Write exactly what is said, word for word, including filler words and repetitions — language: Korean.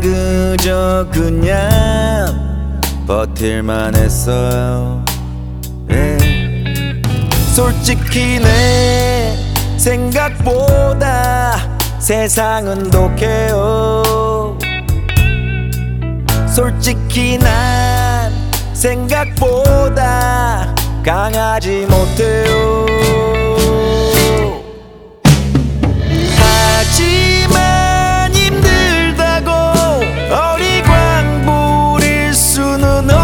그저 그냥 버틸만 했어요. yeah. 솔직히 내 생각보다 세상은 독해요. 솔직히 난 생각보다 강하지 못해요.